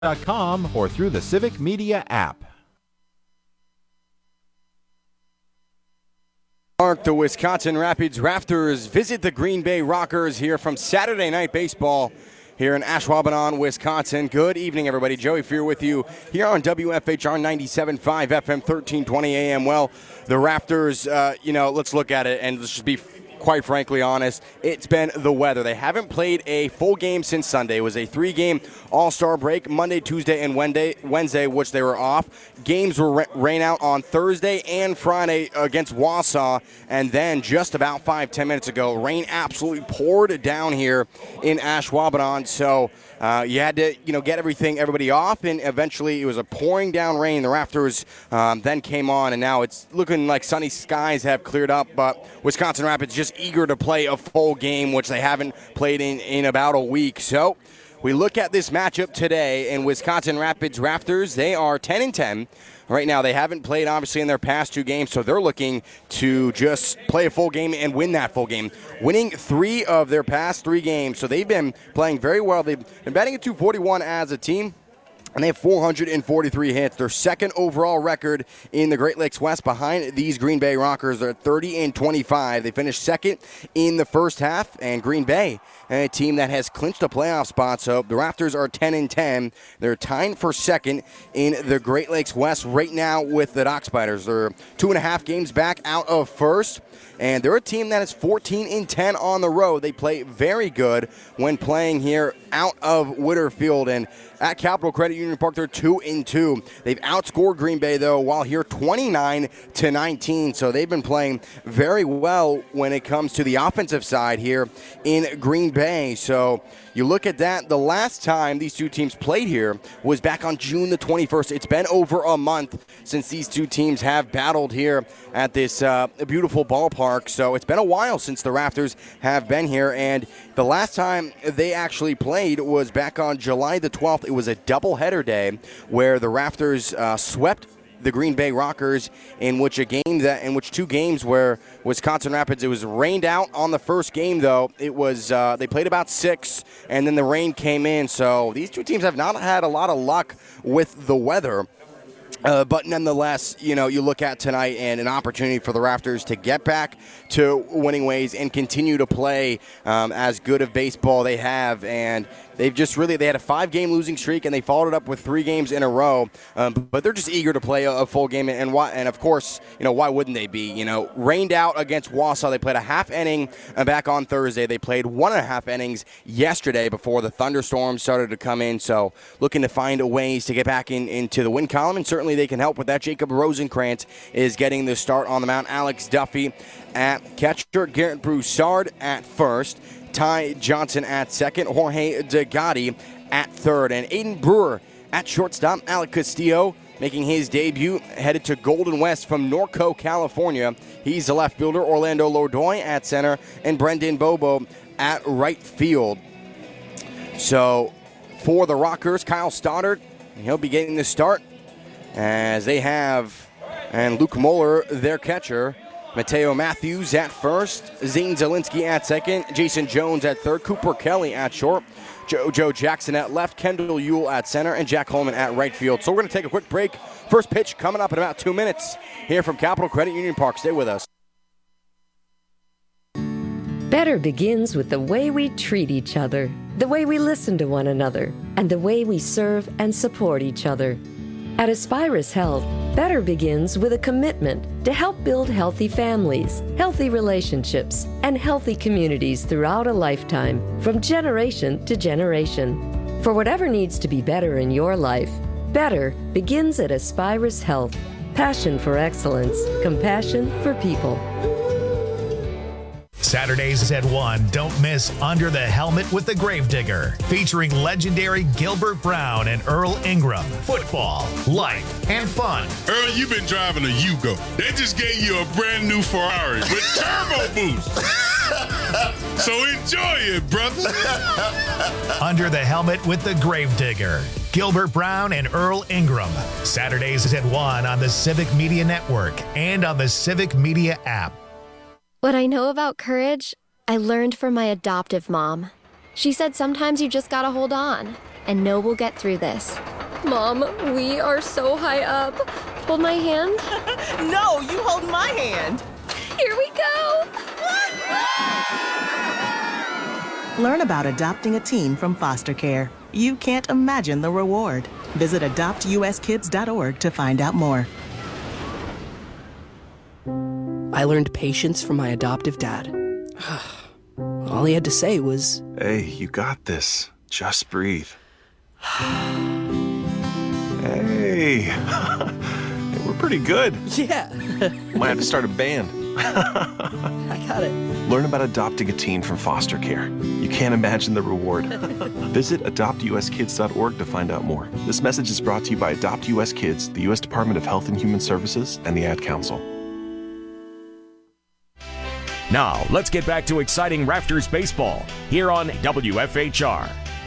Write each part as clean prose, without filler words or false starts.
or through the Civic Media app. The Wisconsin Rapids Raptors visit the Green Bay Rockers here from Saturday Night Baseball here in Ashwaubenon, Wisconsin. Good evening, everybody. Joey Fear with you here on WFHR 97.5 FM, 1320 AM. Well, the Raptors, let's look at it and let's just be quite frankly honest. It's been the weather. They haven't played a full game since Sunday. It was a 3-game All-Star break, Monday, Tuesday, and Wednesday, which they were off. Games were rain out on Thursday and Friday against Wausau, and then just about 5-10 minutes ago, rain absolutely poured down here in Ashwaubenon. So you had to, get everybody off, and eventually it was a pouring down rain. The Raptors then came on, and now it's looking like sunny skies have cleared up, but Wisconsin Rapids just eager to play a full game, which they haven't played in about a week. So we look at this matchup today, and Wisconsin Rapids Raptors, they are 10-10. Right now, they haven't played, obviously, in their past 2 games, so they're looking to just play a full game and win that full game. Winning 3 of their past 3 games, so they've been playing very well. They've been batting at .241 as a team, and they have 443 hits. Their second overall record in the Great Lakes West behind these Green Bay Rockers. They're 30-25. They finished second in the first half, and Green Bay, a team that has clinched a playoff spot. So the Raptors are 10-10. They're tying for second in the Great Lakes West right now with the Dock Spiders. They're 2.5 games back out of first. And they're a team that is 14-10 on the road. They play very good when playing here out of Witterfield. And at Capital Credit Union Park, they're 2-2. They've outscored Green Bay, though, while here 29-19. So they've been playing very well when it comes to the offensive side here in Green Bay. So you look at that, the last time these two teams played here was back on June the 21st. It's been over a month since these two teams have battled here at this beautiful ballpark. So it's been a while since the Raptors have been here, and the last time they actually played was back on July the 12th. It was a doubleheader day where the Raptors swept the Green Bay Rockers, in which 2 games where Wisconsin Rapids, it was rained out on the first game, though. It was they played about 6, and then the rain came in. So these two teams have not had a lot of luck with the weather. But nonetheless, you look at tonight and an opportunity for the Raptors to get back to winning ways and continue to play as good of baseball they have. And they've just they had a 5-game losing streak, and they followed it up with 3 games in a row. But they're just eager to play a full game. And of course, why wouldn't they be? Rained out against Wausau. They played a half inning back on Thursday. They played 1.5 innings yesterday before the thunderstorms started to come in. So looking to find ways to get back into the win column, and certainly they can help with that. Jacob Rosenkrantz is getting the start on the mound. Alex Duffy at catcher. Garrett Broussard at first. Ty Johnson at second. Jorge DeGotti at third. And Aiden Brewer at shortstop. Alec Castillo making his debut, headed to Golden West from Norco, California. He's the left fielder. Orlando Lourdoy at center. And Brendan Bobo at right field. So for the Rockers, Kyle Stoddard, he'll be getting the start, as they have, and Luke Moeller, their catcher. Mateo Matthews at first, Zane Zielinski at second, Jason Jones at third, Cooper Kelly at short, Joe Jackson at left, Kendall Ewell at center, and Jack Holman at right field. So we're going to take a quick break. First pitch coming up in about 2 minutes here from Capital Credit Union Park. Stay with us. Better begins with the way we treat each other, the way we listen to one another, and the way we serve and support each other. At Aspirus Health, better begins with a commitment to help build healthy families, healthy relationships, and healthy communities throughout a lifetime, from generation to generation. For whatever needs to be better in your life, better begins at Aspirus Health. Passion for excellence, compassion for people. Saturdays at 1, don't miss Under the Helmet with the Gravedigger, featuring legendary Gilbert Brown and Earl Ingram. Football, life, and fun. Earl, you've been driving a Yugo. They just gave you a brand new Ferrari with turbo boost. So enjoy it, brother. Under the Helmet with the Gravedigger, Gilbert Brown and Earl Ingram. Saturdays at 1 on the Civic Media Network and on the Civic Media app. What I know about courage, I learned from my adoptive mom. She said sometimes you just gotta hold on. and know we'll get through this. Mom, we are so high up. Hold my hand. No, you hold my hand. Here we go. Learn about adopting a teen from foster care. You can't imagine the reward. Visit adoptuskids.org to find out more. I learned patience from my adoptive dad. All he had to say was, "Hey, you got this. Just breathe." Hey, we're pretty good. yeah, Might have to start a band. I got it. Learn about adopting a teen from foster care. You can't imagine the reward. Visit adoptuskids.org to find out more. This message is brought to you by Adopt US Kids, the U.S. Department of Health and Human Services, and the Ad Council. Now, let's get back to exciting Rafters baseball here on WFHR.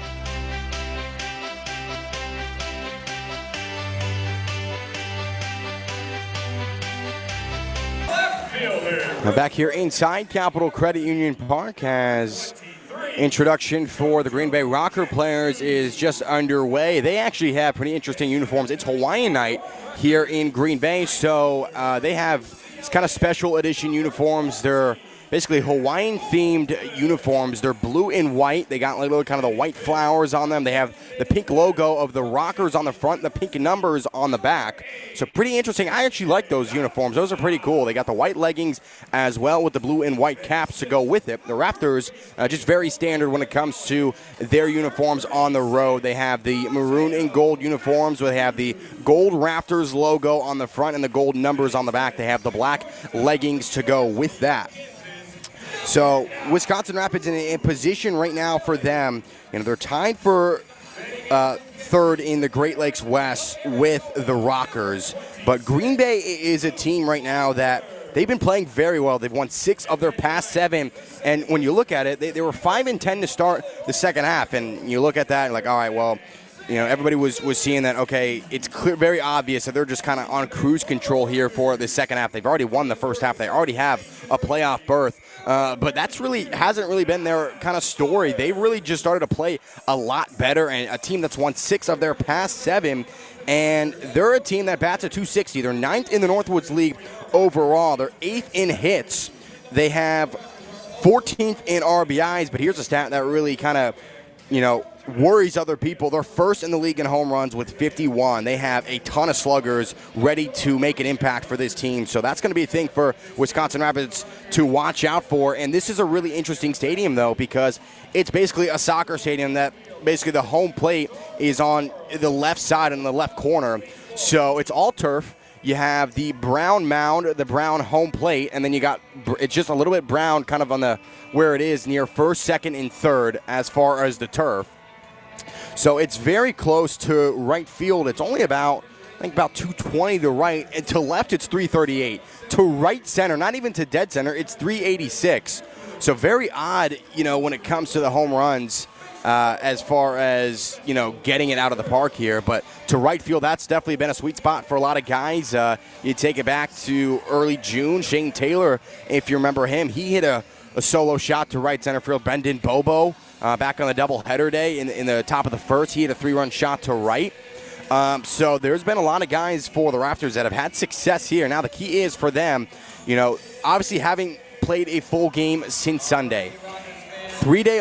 We're back here inside Capital Credit Union Park as introduction for the Green Bay Rocker players is just underway. They actually have pretty interesting uniforms. It's Hawaiian night here in Green Bay, so they have it's kind of special edition uniforms. They're basically Hawaiian-themed uniforms. They're blue and white. They got little kind of the white flowers on them. They have the pink logo of the Rockers on the front, the pink numbers on the back. So pretty interesting. I actually like those uniforms. Those are pretty cool. They got the white leggings as well with the blue and white caps to go with it. The Rafters, just very standard when it comes to their uniforms on the road. They have the maroon and gold uniforms where they have the gold Rafters logo on the front and the gold numbers on the back. They have the black leggings to go with that. So Wisconsin Rapids in position right now for them. They're tied for third in the Great Lakes West with the Rockers. But Green Bay is a team right now that they've been playing very well. They've won 6 of their past 7. And when you look at it, they were 5-10 to start the second half. And you look at that and like, all right, well, everybody was seeing that, okay, it's clear, very obvious that they're just kind of on cruise control here for the second half. They've already won the first half. They already have a playoff berth. But hasn't really been their kind of story. They really just started to play a lot better, and a team that's won 6 of their past 7, and they're a team that bats at .260. They're 9th in the Northwoods League overall. They're 8th in hits. They have 14th in RBIs, but here's a stat that really kind of, worries other people. They're first in the league in home runs with 51. They have a ton of sluggers ready to make an impact for this team. So that's going to be a thing for Wisconsin Rapids to watch out for. And this is a really interesting stadium, though, because it's basically a soccer stadium that basically the home plate is on the left side in the left corner. So it's all turf. You have the brown mound, the brown home plate, and then it's just a little bit brown kind of on the where it is near first, second, and third as far as the turf. So it's very close to right field. It's only about 220 to right. And to left, it's 338. To right center, not even to dead center, it's 386. So very odd, when it comes to the home runs as far as, getting it out of the park here. But to right field, that's definitely been a sweet spot for a lot of guys. You take it back to early June. Shane Taylor, if you remember him, he hit a solo shot to right center field. Brendan Bobo. Back on the doubleheader day in the top of the first, he hit a 3-run shot to right. So there's been a lot of guys for the Rafters that have had success here. Now the key is for them, obviously having played a full game since Sunday. 3-day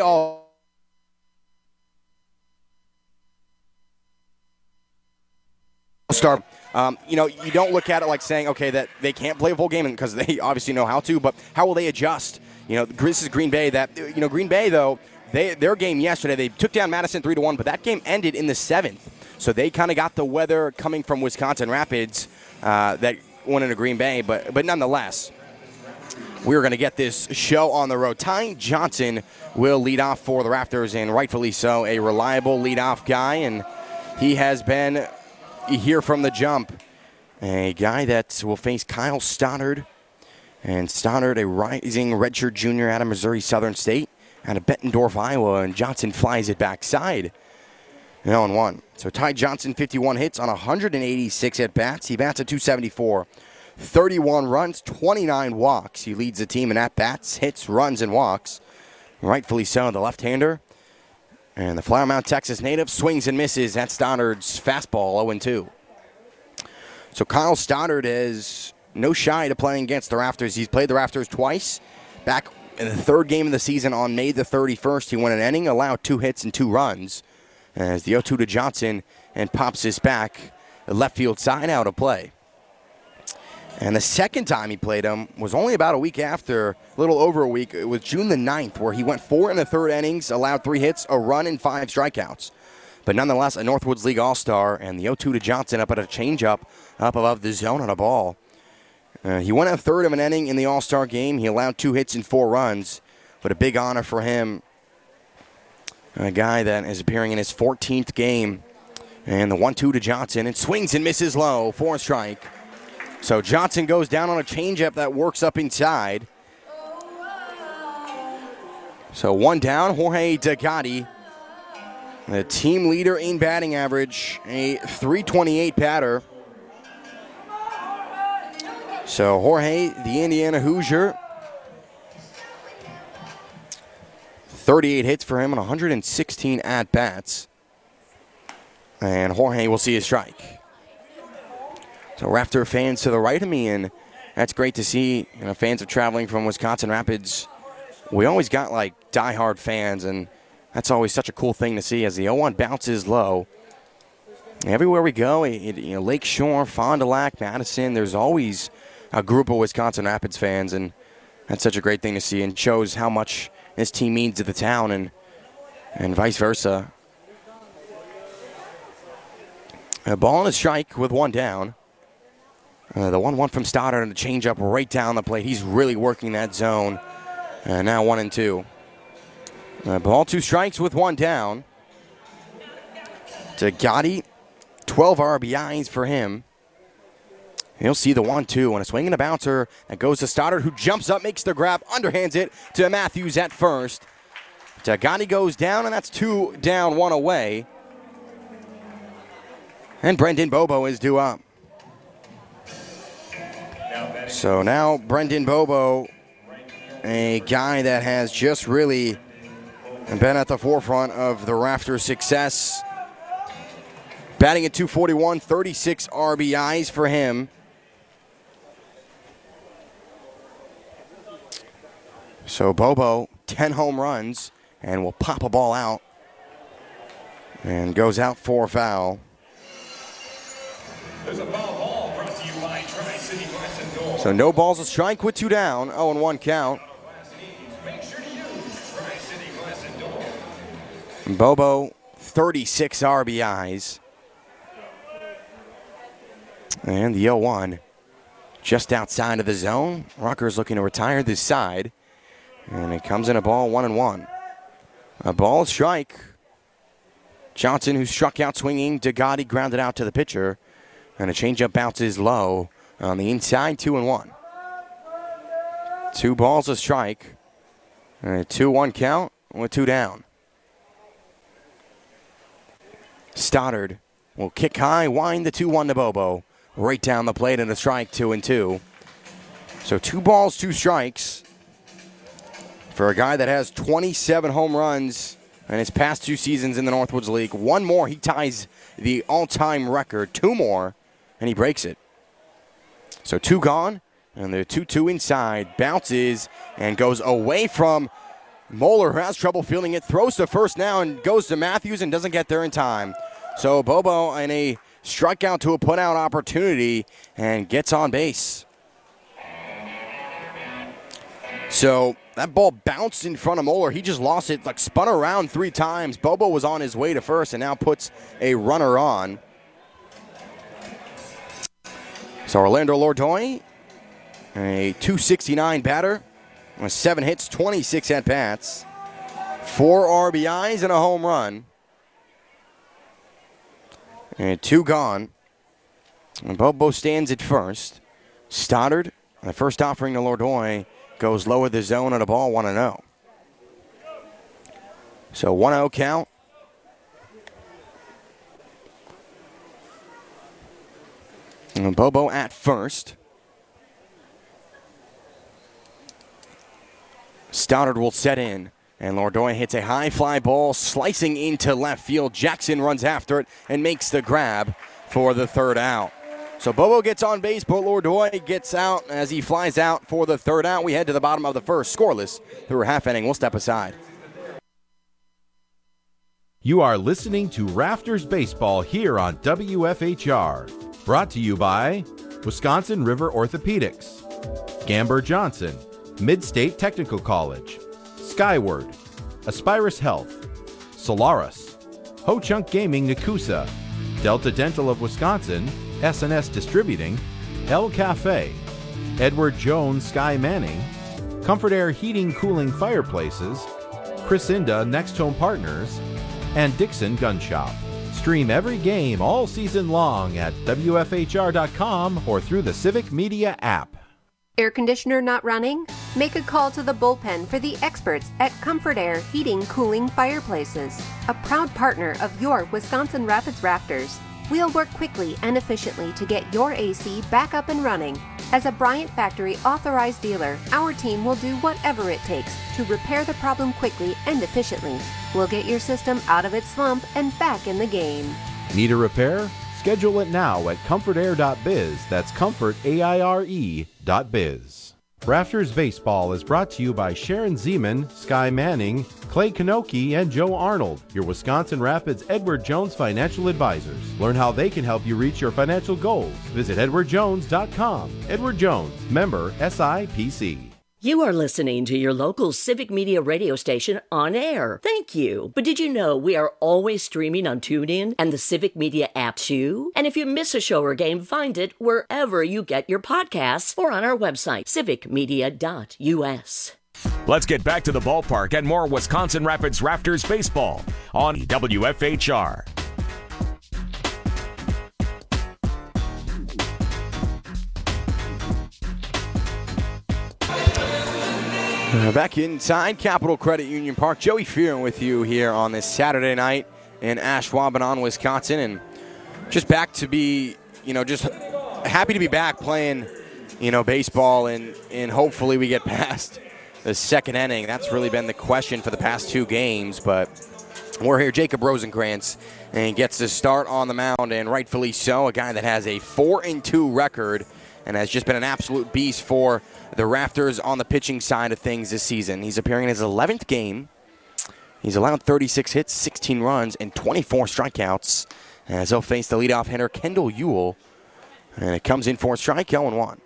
All-Star. You don't look at it like saying, okay, that they can't play a full game because they obviously know how to, but how will they adjust? This is Green Bay Green Bay, though, their game yesterday, they took down Madison 3-1, but that game ended in the 7th. So they kind of got the weather coming from Wisconsin Rapids that went into Green Bay. But nonetheless, we're going to get this show on the road. Ty Johnson will lead off for the Rafters, and rightfully so, a reliable leadoff guy. And he has been here from the jump. A guy that will face Kyle Stoddard. And Stoddard, a rising redshirt junior out of Missouri Southern State. Out of Bettendorf, Iowa, and Johnson flies it backside. 0-1. So Ty Johnson, 51 hits on 186 at-bats. He bats at .274. 31 runs, 29 walks. He leads the team in at-bats, hits, runs, and walks. Rightfully so. The left-hander And the Flower Mound, Texas native swings and misses at Stoddard's fastball, 0-2. So Kyle Stoddard is no shy to playing against the Rafters. He's played the Rafters twice. Back in the third game of the season on May the 31st, he went an inning, allowed 2 hits and 2 runs. As the 0-2 to Johnson and pops this back, the left field side out of play. And the second time he played him was only about a week after, a little over a week. It was June the 9th, where he went 4 in the third innings, allowed 3 hits, a run, and 5 strikeouts. But nonetheless, a Northwoods League All-Star, and the 0-2 to Johnson up at a changeup up above the zone on a ball. He went a third of an inning in the All-Star game. He allowed 2 hits and 4 runs, but a big honor for him. A guy that is appearing in his 14th game. And the 1-2 to Johnson, and swings and misses low for a strike. So Johnson goes down on a changeup that works up inside. So 1 down, Jorge Degatti, the team leader in batting average, a .328 batter. So Jorge, the Indiana Hoosier, 38 hits for him and 116 at-bats. And Jorge will see a strike. So Rafter fans to the right of me, and that's great to see. You know, fans of traveling from Wisconsin Rapids. We always got like diehard fans, and that's always such a cool thing to see as the 0-1 bounces low. Everywhere we go, Lakeshore, Fond du Lac, Madison, there's always a group of Wisconsin Rapids fans, and that's such a great thing to see, and shows how much this team means to the town, and vice versa. A ball and a strike with 1 down. The 1-1 from Stoddard and a changeup right down the plate. He's really working that zone. Now 1-2. Ball, 2 strikes with 1 down. To Gotti, 12 RBIs for him. He'll see the 1-2 and a swing and a bouncer that goes to Stoddard, who jumps up, makes the grab, underhands it to Matthews at first. Gotti goes down, and that's 2 down, 1 away. And Brendan Bobo is due up. So now Brendan Bobo, a guy that has just really been at the forefront of the Rafters' success. Batting at .241, 36 RBIs for him. So Bobo, 10 home runs, and will pop a ball out. And goes out for a foul. There's a foul ball brought to you by Tri-City Glass and Door. So no balls, a strike with 2 down, 0-1 count. Make sure to use Tri-City Glass and Door. Bobo, 36 RBIs. And the 0-1 just outside of the zone. Rutgers looking to retire this side. And it comes in a ball, 1-1. A ball, a strike. Johnson, who struck out swinging. Degatti grounded out to the pitcher. And a changeup bounces low on the inside, 2-1. 2 balls, a strike. And a 2-1 count with 2 down. Stoddard will kick high, wind the 2-1 to Bobo. Right down the plate and a strike, 2-2. So 2 balls, 2 strikes for a guy that has 27 home runs in his past 2 seasons in the Northwoods League. 1 more, he ties the all-time record. 2 more, and he breaks it. So 2 gone, and the 2-2 inside. Bounces and goes away from Moeller, who has trouble fielding it. Throws to first now and goes to Matthews and doesn't get there in time. So Bobo in a strikeout to a put-out opportunity and gets on base. So that ball bounced in front of Moeller. He just lost it, like spun around 3 times. Bobo was on his way to first and now puts a runner on. So Orlando Lourdoy, a .269 batter, with 7 hits, 26 at-bats, 4 RBIs and a home run. And 2 gone. And Bobo stands at first. Stoddard, the first offering to Lourdoy, goes low of the zone at a ball, 1-0. So 1-0 count. And Bobo at first. Stoddard will set in. And Lourdois hits a high fly ball slicing into left field. Jackson runs after it and makes the grab for the third out. So Bobo gets on base, but Lourdois gets out as he flies out for the third out. We head to the bottom of the first, scoreless through a half inning. We'll step aside. You are listening to Rafters Baseball here on WFHR. Brought to you by Wisconsin River Orthopedics, Gamber Johnson, Mid-State Technical College, Skyward, Aspirus Health, Solaris, Ho Chunk Gaming Nakusa, Delta Dental of Wisconsin, SNS Distributing, El Cafe, Edward Jones Sky Manning, Comfort Air Heating Cooling Fireplaces, Chrisinda Next Home Partners, and Dixon Gun Shop. Stream every game all season long at WFHR.com or through the Civic Media app. Air conditioner not running? Make a call to the bullpen for the experts at Comfort Air Heating Cooling Fireplaces, a proud partner of your Wisconsin Rapids Rafters. We'll work quickly and efficiently to get your AC back up and running. As a Bryant Factory authorized dealer, our team will do whatever it takes to repair the problem quickly and efficiently. We'll get your system out of its slump and back in the game. Need a repair? Schedule it now at comfortair.biz. That's comfortaire.biz. Rafters Baseball is brought to you by Sharon Zeman, Sky Manning, Clay Kanoki, and Joe Arnold, your Wisconsin Rapids Edward Jones financial advisors. Learn how they can help you reach your financial goals. Visit edwardjones.com. Edward Jones, member SIPC. You are listening to your local Civic Media radio station on air. Thank you. But did you know we are always streaming on TuneIn and the Civic Media app too? And if you miss a show or game, find it wherever you get your podcasts or on our website, civicmedia.us. Let's get back to the ballpark and more Wisconsin Rapids Rafters baseball on WFHR. Back inside Capital Credit Union Park, Joey Fearon with you here on this Saturday night in Ashwaubenon, Wisconsin, and just back to be, just happy to be back playing, baseball, and hopefully we get past the second inning. That's really been the question for the past two games, but we're here. Jacob Rosenkrantz, and he gets the start on the mound, and rightfully so, a guy that has a 4-2 record and has just been an absolute beast for the Rafters on the pitching side of things this season. He's appearing in his 11th game. He's allowed 36 hits, 16 runs, and 24 strikeouts as he'll face the leadoff hitter, Kendall Ewell. And it comes in for a strike, 0-1.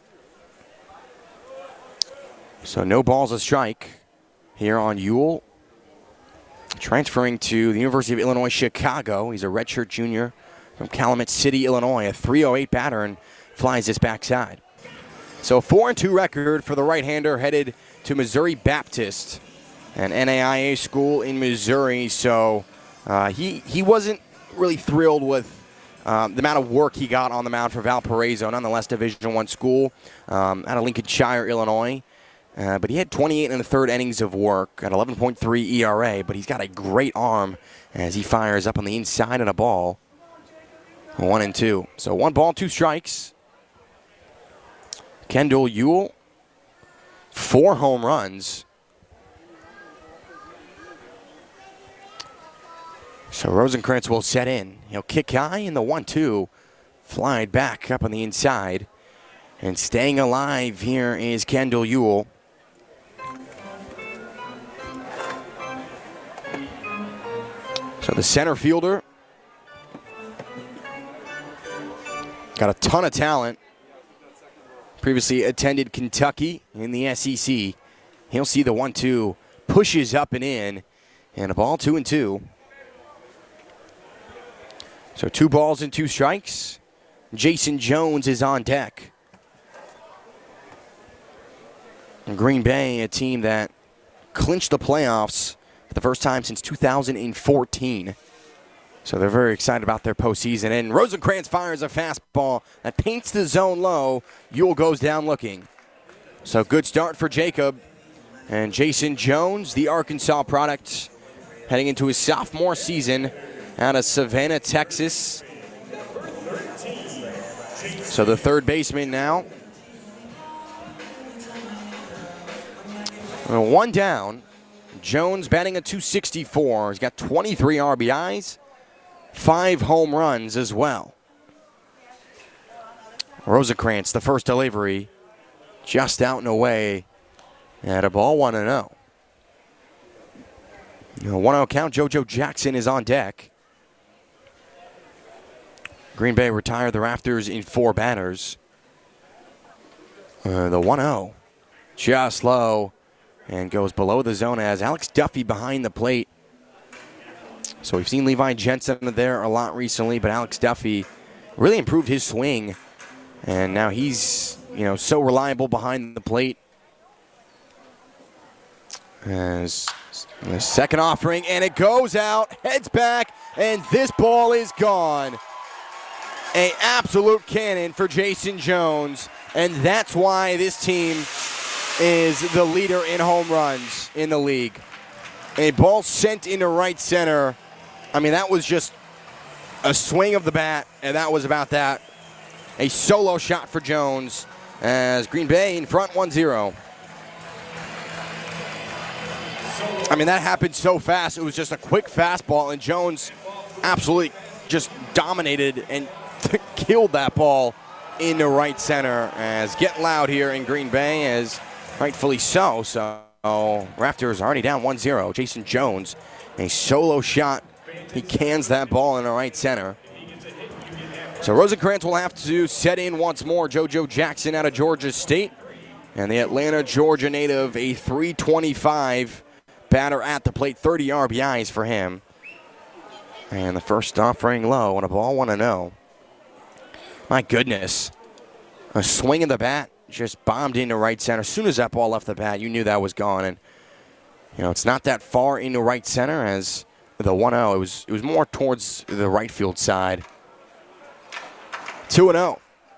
So no balls a strike here on Ewell. Transferring to the University of Illinois, Chicago. He's a redshirt junior from Calumet City, Illinois. A .308 batter and flies this backside. So 4-2 record for the right-hander headed to Missouri Baptist, an NAIA school in Missouri. So he wasn't really thrilled with the amount of work he got on the mound for Valparaiso, nonetheless Division I school out of Lincolnshire, Illinois. But he had 28 in the third innings of work at 11.3 ERA, but he's got a great arm as he fires up on the inside and a ball. 1-2. So 1 ball, 2 strikes. Kendall Ewell, 4 home runs. So Rosenkrantz will set in. He'll kick high in the 1-2. Flied back up on the inside. And staying alive here is Kendall Ewell. So the center fielder got a ton of talent. Previously attended Kentucky in the SEC. He'll see the 1-2, pushes up and in, and a ball, 2-2. So 2 balls and 2 strikes. Jason Jones is on deck. And Green Bay, a team that clinched the playoffs for the first time since 2014. So they're very excited about their postseason. And Rosenkrantz fires a fastball that paints the zone low. Ewell goes down looking. So good start for Jacob. And Jason Jones, the Arkansas product, heading into his sophomore season out of Savannah, Texas. So the third baseman now. 1 down. Jones batting at .264. He's got 23 RBIs, 5 home runs as well. Rosenkrantz, the first delivery, just out and away at a ball 1-0. 1-0 count. JoJo Jackson is on deck. Green Bay retired the Rafters in 4 batters. The 1-0 just low and goes below the zone as Alex Duffy behind the plate. So we've seen Levi Jensen there a lot recently, but Alex Duffy really improved his swing. And now he's, so reliable behind the plate. As the second offering, and it goes out, heads back, and this ball is gone. An absolute cannon for Jason Jones, and that's why this team is the leader in home runs in the league. A ball sent into right center. I mean, that was just a swing of the bat, and that was about that. A solo shot for Jones as Green Bay in front 1-0. I mean, that happened so fast. It was just a quick fastball, and Jones absolutely just dominated and killed that ball into right center. As getting loud here in Green Bay, as rightfully so. So Raptors already down 1-0. Jason Jones, a solo shot. He cans that ball into right center. So Rosenkrantz will have to set in once more. JoJo Jackson out of Georgia State. And the Atlanta, Georgia native, a .325 batter at the plate. 30 RBIs for him. And the first offering low on a ball 1-0. My goodness. A swing of the bat just bombed into right center. As soon as that ball left the bat, you knew that was gone. And, it's not that far into right center as the 1-0. It was more towards the right field side. 2-0.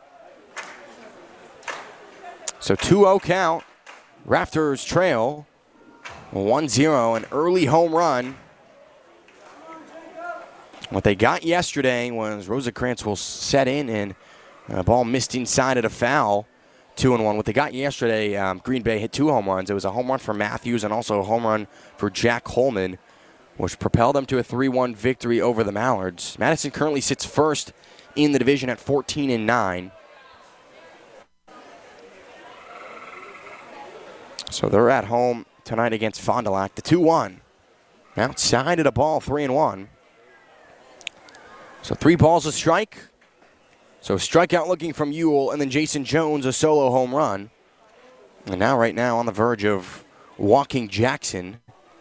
So 2-0 count. Raptors trail 1-0, an early home run. What they got yesterday was Rosenkrantz will set in, and a ball missed inside at a foul. 2-1. What they got yesterday, Green Bay hit 2 home runs. It was a home run for Matthews and also a home run for Jack Coleman, which propelled them to a 3-1 victory over the Mallards. Madison currently sits first in the division at 14-9. So they're at home tonight against Fond du Lac. The 2-1. Outside of the ball, 3-1. So 3 balls a strike. So strikeout looking from Ewell, and then Jason Jones, a solo home run. And now, right now, on the verge of walking Jackson.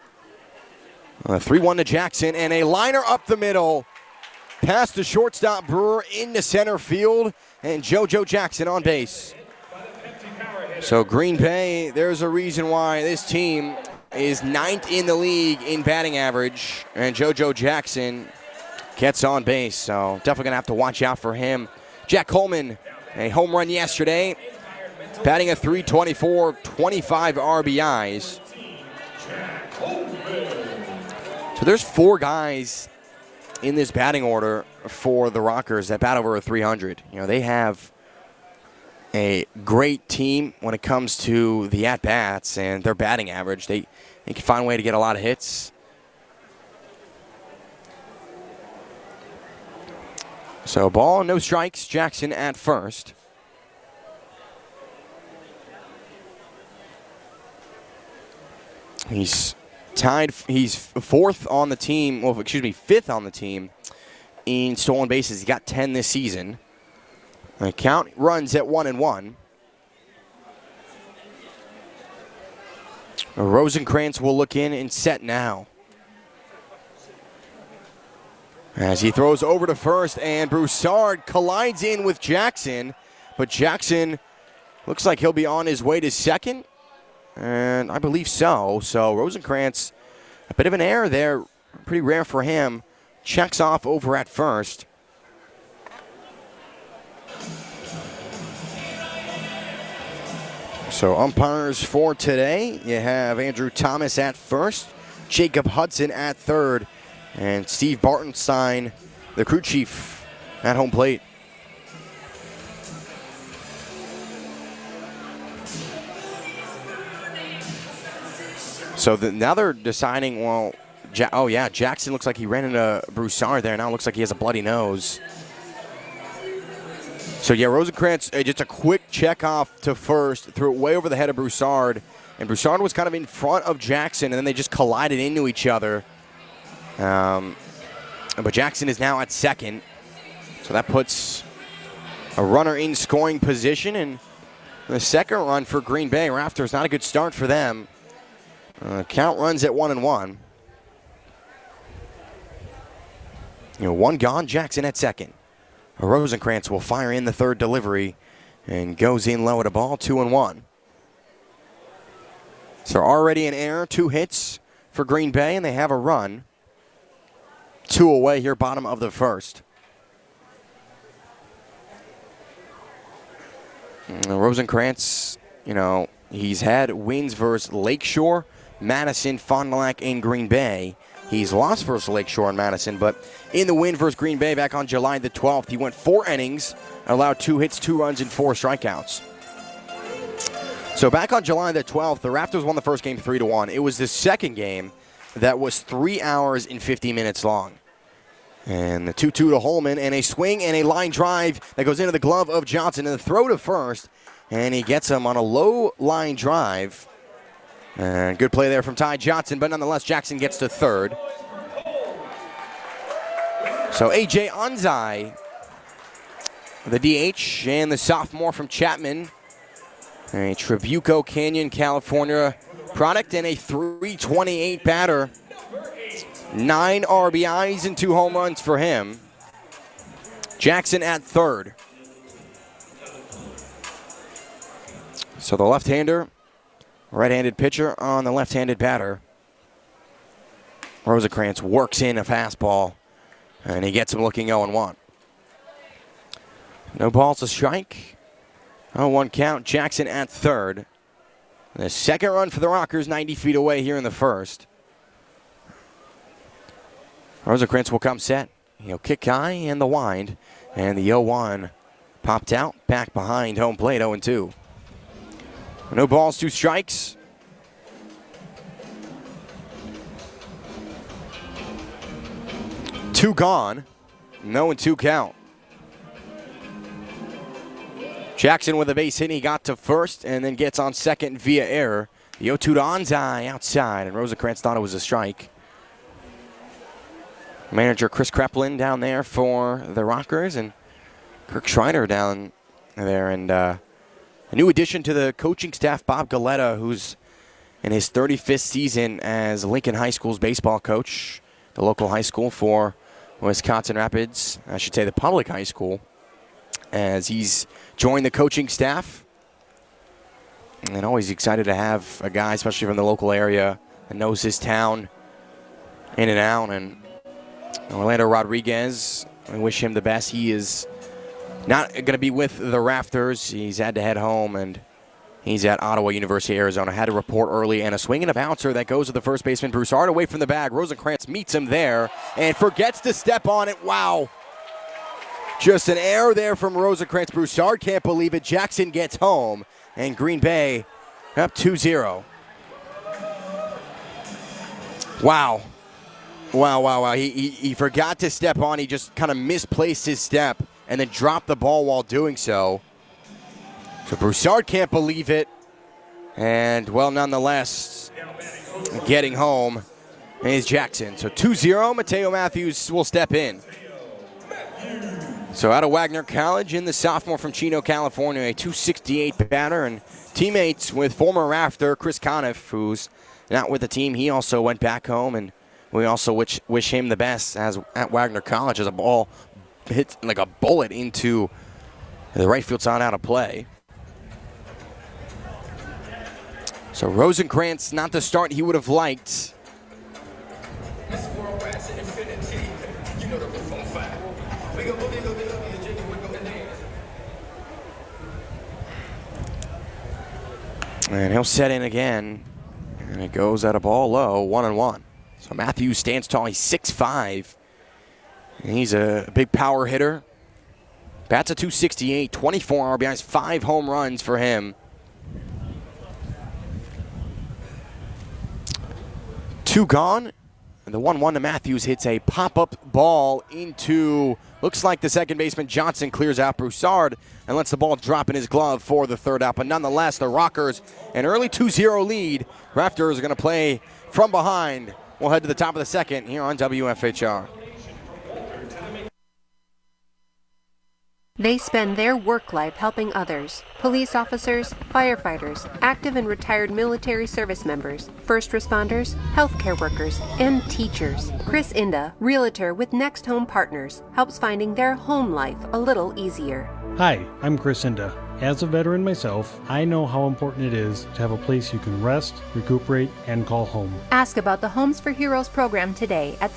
3-1 to Jackson, and a liner up the middle. Past the shortstop Brewer into center field, and JoJo Jackson on base. So Green Bay, there's a reason why this team is 9th in the league in batting average, and JoJo Jackson gets on base. So definitely going to have to watch out for him. Jack Coleman, a home run yesterday, batting at .324, 25 RBIs. So there's 4 guys in this batting order for the Rockers that bat over a 300. They have a great team when it comes to the at-bats and their batting average. They can find a way to get a lot of hits. So ball, no strikes. Jackson at first. He's tied. He's 4th on the team. Well, excuse me, 5th on the team in stolen bases. He got 10 this season. The count runs at 1-1. Rosenkrantz will look in and set now. As he throws over to first, and Broussard collides in with Jackson, but Jackson looks like he'll be on his way to second, and I believe so. So Rosenkrantz, a bit of an error there, pretty rare for him, checks off over at first. So umpires for today, you have Andrew Thomas at first, Jacob Hudson at third, and Steve Bartenstein, the crew chief, at home plate. So now they're deciding, well, Jackson looks like he ran into Broussard there. Now it looks like he has a bloody nose. So, yeah, Rosenkrantz, just a quick check off to first, threw it way over the head of Broussard. And Broussard was kind of in front of Jackson, and then they just collided into each other. But Jackson is now at second. So that puts a runner in scoring position. And the second run for Green Bay Raptors, not a good start for them. Count runs at 1-1. One gone, Jackson at second. Rosenkrantz will fire in the third delivery and goes in low at a ball, 2-1. So already an error, 2 hits for Green Bay, and they have a run. 2 away here, bottom of the first. Rosenkrantz, he's had wins versus Lakeshore, Madison, Fond du Lac, and Green Bay. He's lost versus Lakeshore and Madison, but in the win versus Green Bay back on July the 12th, he went 4 innings, allowed 2 hits, 2 runs, and 4 strikeouts. So back on July the 12th, the Raptors won the first game 3-1. It was the second game that was 3 hours and 50 minutes long. And the 2-2 to Holman, and a swing and a line drive that goes into the glove of Johnson, and the throw to first, and he gets him on a low line drive. And good play there from Ty Johnson, but nonetheless, Jackson gets to third. So A.J. Anzai, the DH, and the sophomore from Chapman, a Trabuco Canyon, California product, and a .328 batter. 9 RBIs and 2 home runs for him. Jackson at third. So the left-hander, right-handed pitcher on the left-handed batter. Rosenkrantz works in a fastball, and he gets him looking 0-1. No balls to strike. 0-1 count. Jackson at third. The second run for the Rockers, 90 feet away here in the first. Rosenkrantz will come set. He'll kick high and the wind. And the 0-1 popped out, back behind home plate, 0-2. No balls, 2 strikes. Two gone. 0-2 count. Jackson with a base hit. He got to first and then gets on second via error. The 0-2 to Anzai outside, and Rosenkrantz thought it was a strike. Manager Chris Kreplin down there for the Rockers, and Kirk Schreiner down there. And a new addition to the coaching staff, Bob Galetta, who's in his 35th season as Lincoln High School's baseball coach, the local high school for Wisconsin Rapids, I should say the public high school, as he's joined the coaching staff. And always excited to have a guy, especially from the local area, that knows his town in and out. And Orlando Rodriguez, I wish him the best. He is not going to be with the Raptors. He's had to head home, and he's at Ottawa University, Arizona. Had to report early, and a swing and a bouncer that goes to the first baseman, Broussard, away from the bag. Rosenkrantz meets him there and forgets to step on it. Wow. Just an error there from Rosenkrantz. Broussard can't believe it. Jackson gets home, and Green Bay up 2-0. Wow. Wow. He forgot to step on. He just kind of misplaced his step and then dropped the ball while doing so. So Broussard can't believe it. And, well, nonetheless, getting home is Jackson. So 2-0, Mateo Matthews will step in. So out of Wagner College in the sophomore from Chino, California, a .268 batter, and teammates with former Rafter Chris Conniff, who's not with the team. He also went back home, and we also wish him the best as at Wagner College as a ball hit like a bullet into the right field side out of play. So Rosenkrantz, not the start he would have liked. And he'll set in again, and it goes at a ball low, 1-1. So Matthews stands tall. He's 6'5", and he's a big power hitter. Bats a .268, 24 RBIs, 5 home runs for him. 2 gone. And the 1-1 to Matthews hits a pop-up ball into, looks like the second baseman Johnson clears out Broussard and lets the ball drop in his glove for the third out. But nonetheless, the Rockers, an early 2-0 lead. Raptors are going to play from behind. We'll head to the top of the second here on WFHR. They spend their work life helping others. Police officers, firefighters, active and retired military service members, first responders, healthcare workers, and teachers. Chris Inda, realtor with Next Home Partners, helps finding their home life a little easier. Hi, I'm Chris Inda. As a veteran myself, I know how important it is to have a place you can rest, recuperate, and call home. Ask about the Homes for Heroes program today at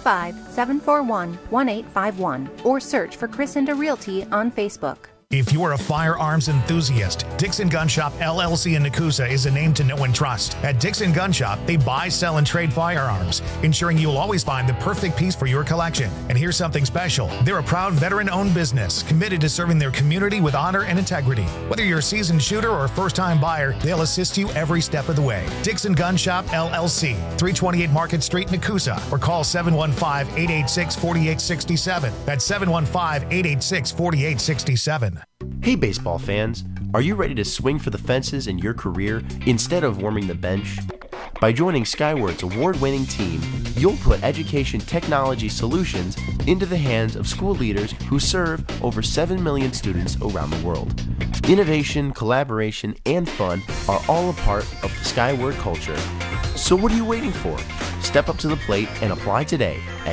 715-741-1851 or search for Chris Inda Realty on Facebook. If you are a firearms enthusiast, Dixon Gun Shop LLC in Nakusa is a name to know and trust. At Dixon Gun Shop, they buy, sell, and trade firearms, ensuring you will always find the perfect piece for your collection. And here's something special. They're a proud veteran-owned business committed to serving their community with honor and integrity. Whether you're a seasoned shooter or a first-time buyer, they'll assist you every step of the way. Dixon Gun Shop LLC, 328 Market Street, Nakusa, or call 715-886-4867. That's 715-886-4867. Hey baseball fans, are you ready to swing for the fences in your career instead of warming the bench? By joining Skyward's award-winning team, you'll put education technology solutions into the hands of school leaders who serve over 7 million students around the world. Innovation, collaboration, and fun are all a part of the Skyward culture. So what are you waiting for? Step up to the plate and apply today at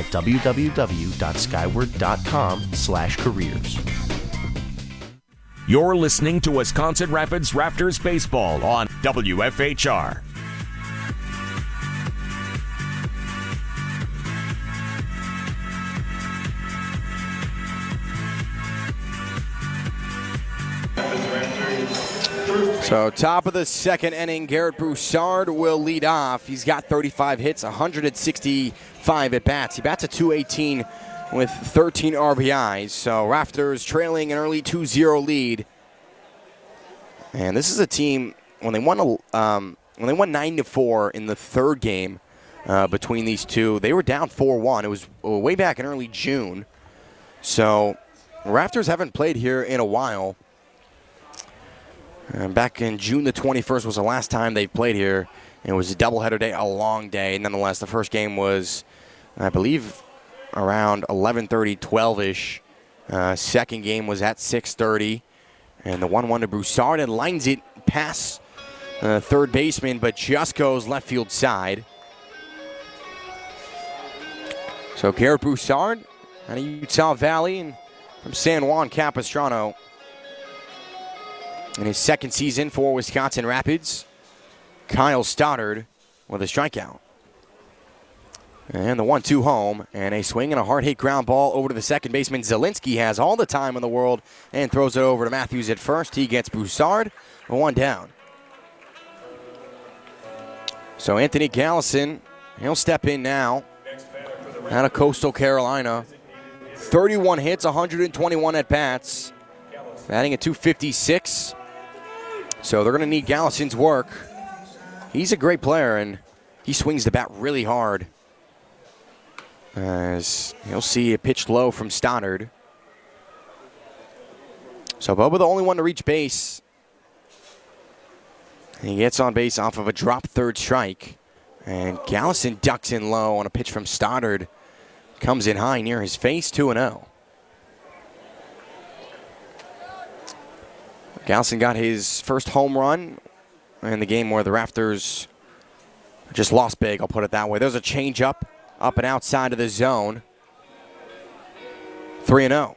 www.skyward.com/careers. You're listening to Wisconsin Rapids Raptors Baseball on WFHR. So top of the second inning, Garrett Broussard will lead off. He's got 35 hits, 165 at-bats. He bats a .218 with 13 RBIs. So Raptors trailing an early 2-0 lead. And this is a team, when they won 9-4 in the third game between these two, they were down 4-1. It was way back in early June. So Raptors haven't played here in a while. Back in June the 21st was the last time they played here. It was a doubleheader day, a long day. Nonetheless, the first game was, I believe, around 11:30, 12-ish. Second game was at 6:30. And the 1-1 to Broussard and lines it past third baseman, but just goes left field side. So Garrett Broussard out of Utah Valley and from San Juan Capistrano. In his second season for Wisconsin Rapids, Kyle Stoddard with a strikeout. And the 1-2 home, and a swing and a hard hit ground ball over to the second baseman. Zielinski has all the time in the world and throws it over to Matthews at first. He gets Broussard, 1 down. So Anthony Gallison, he'll step in now out of Coastal Carolina. 31 hits, 121 at-bats, batting at .256. So they're going to need Gallison's work. He's a great player, and he swings the bat really hard. As you'll see a pitch low from Stoddard. So Bubba the only one to reach base. He gets on base off of a drop third strike. And Gallison ducks in low on a pitch from Stoddard. Comes in high near his face, 2-0. Gallison got his first home run in the game where the Raptors just lost big, I'll put it that way. There's a changeup up and outside of the zone. 3-0.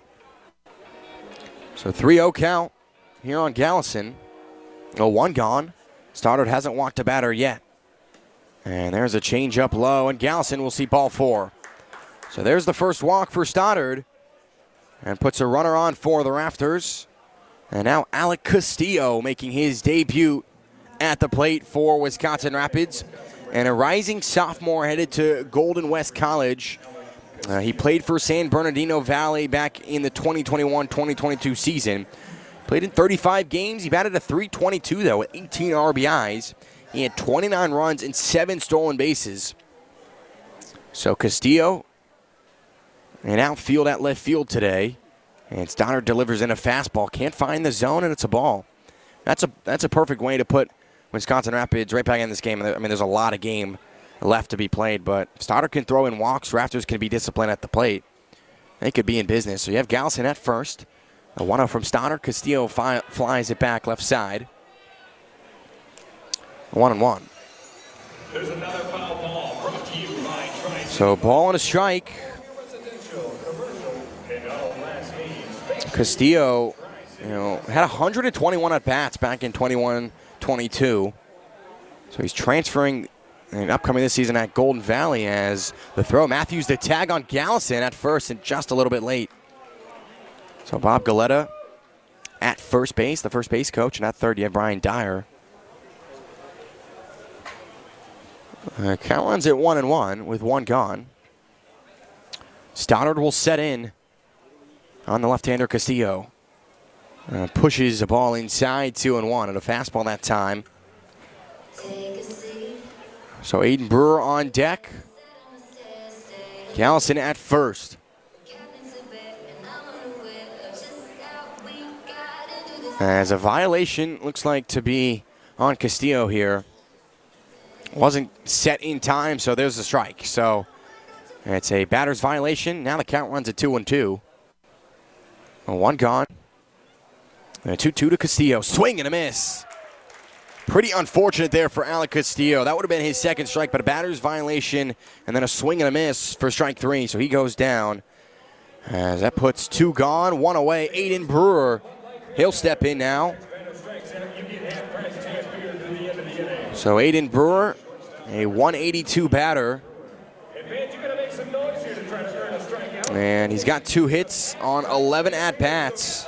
So 3-0 count here on Gallison. 1 gone. Stoddard hasn't walked a batter yet. And there's a changeup low, and Gallison will see ball 4. So there's the first walk for Stoddard. And puts a runner on for the Raptors. And now Alec Castillo making his debut at the plate for Wisconsin Rapids. And a rising sophomore headed to Golden West College. He played for San Bernardino Valley back in the 2021-2022 season. Played in 35 games. He batted a .322, though, with 18 RBIs. He had 29 runs and 7 stolen bases. So Castillo in outfield at left field today. And Stoddard delivers in a fastball. Can't find the zone, and it's a ball. That's a perfect way to put Wisconsin Rapids right back in this game. I mean, there's a lot of game left to be played, but Stoddard can throw in walks. Raptors can be disciplined at the plate. They could be in business. So you have Gallison at first. A 1-0 from Stoddard. Castillo flies it back left side. 1-1. There's another foul ball brought to you by Tri-City. So ball and a strike. Castillo, had 121 at bats back in 21-22. So he's transferring and upcoming this season at Golden Valley as the throw. Matthews the tag on Gallison at first and just a little bit late. So Bob Galetta at first base, the first base coach, and at third you have Brian Dyer. Count runs at 1-1 with one gone. Stoddard will set in on the left-hander Castillo. Pushes the ball inside 2-1 and a fastball that time. So Aiden Brewer on deck. Gallison at first. As a violation looks like to be on Castillo here. Wasn't set in time, so there's a strike. So it's a batter's violation. Now the count runs at 2-2. One gone. 2-2 to Castillo. Swing and a miss. Pretty unfortunate there for Alec Castillo. That would have been his second strike, but a batter's violation and then a swing and a miss for strike 3. So he goes down. As that puts 2 gone, 1 away. Aiden Brewer. He'll step in now. So Aiden Brewer, a 182 batter. And he's got 2 hits on 11 at-bats.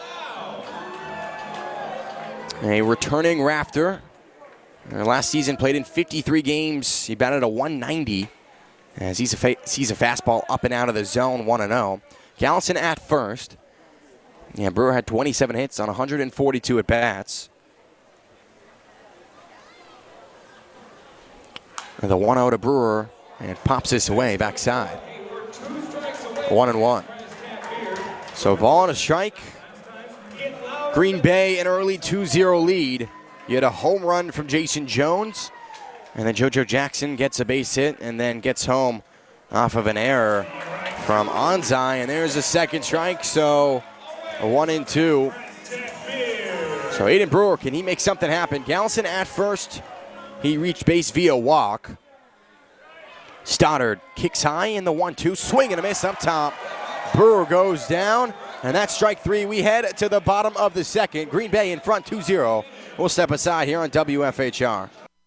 A returning Rafter. Last season played in 53 games. He batted a 190 as he sees a fastball up and out of the zone, 1-0. Gallison at first. Yeah, Brewer had 27 hits on 142 at-bats. And the 1-0 to Brewer, and pops this away backside. 1-1. So ball and a strike. Green Bay an early 2-0 lead. You had a home run from Jason Jones, and then JoJo Jackson gets a base hit and then gets home off of an error from Anzai, and there's a second strike, so a 1-2. So Aiden Brewer, can he make something happen? Gallison at first. He reached base via walk. Stoddard kicks high in the 1-2. Swing and a miss up top. Brewer goes down, and that's strike 3. We head to the bottom of the second. Green Bay in front 2-0. We'll step aside here on WFHR.